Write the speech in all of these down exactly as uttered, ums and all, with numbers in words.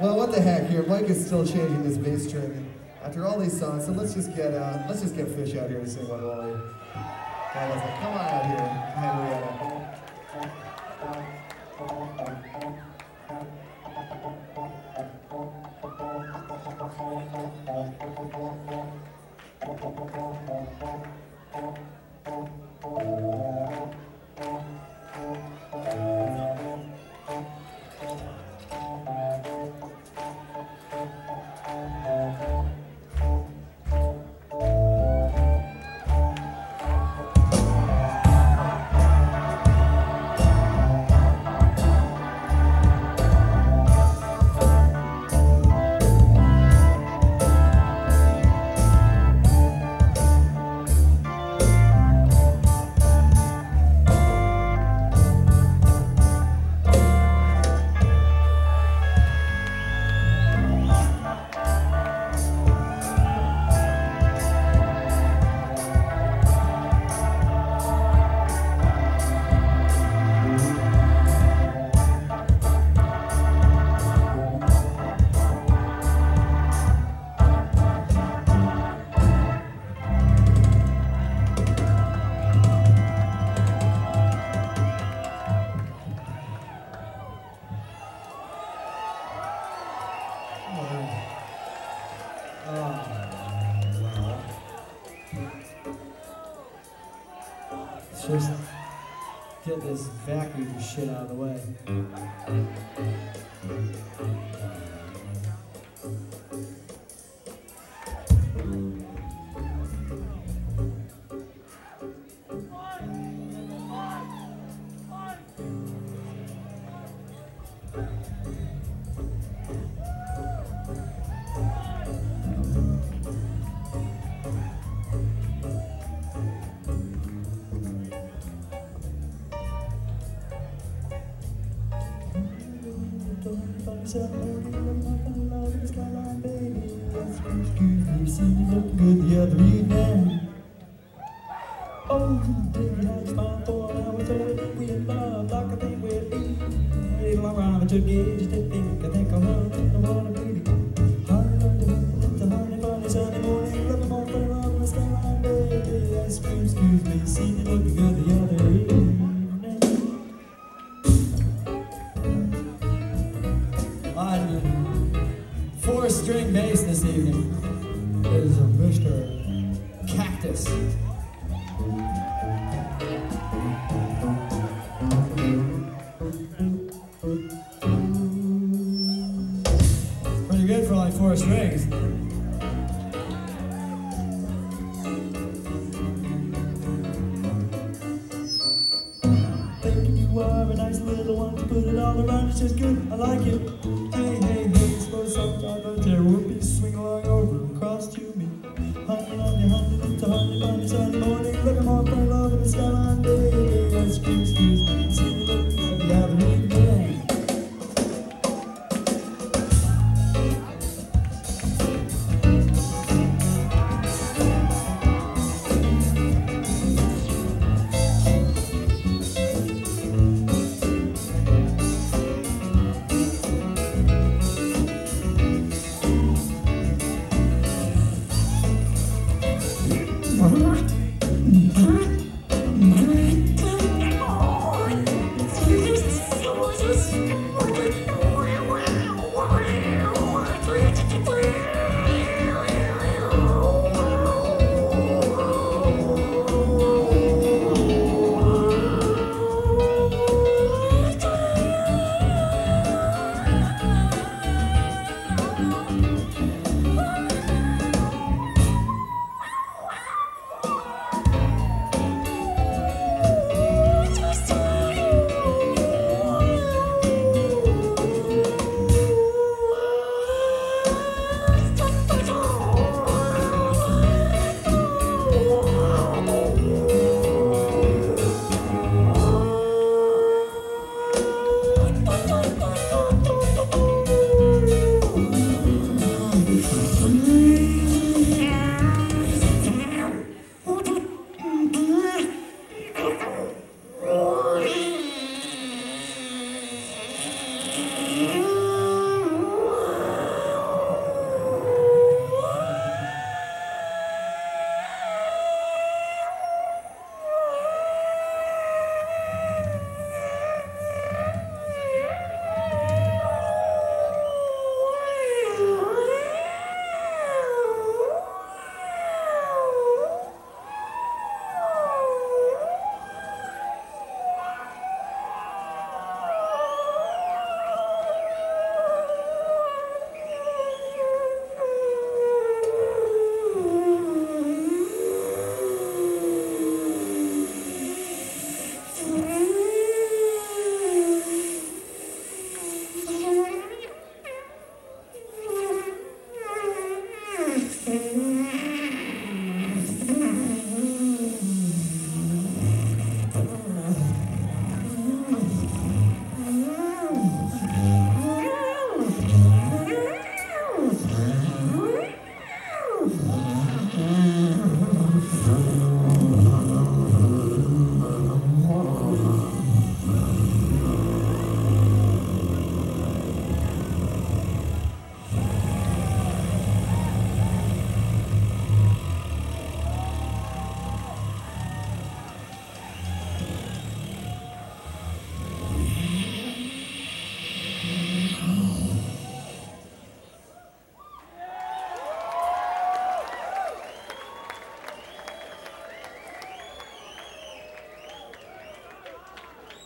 Well, what the heck here? Mike is still changing this bass string after all these songs. So let's just get uh, let's just get Fish out here to sing one while we. Come on out here, Henrietta. Just get this vacuum shit out of the way. Four-string bass this evening is Mister Cactus. Pretty good for only four strings. Thinking you are a nice little one to put it all around, it's just good, I like it. Hey, hey, hey, suppose sometimes there would be swing along over across to me. Honey, honey, honey, it's a honey, honey, sunny morning, looking more for love in the skyline day. Excuse, excuse me, see me looking at the avenue today.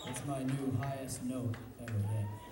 It's my new highest note ever hit.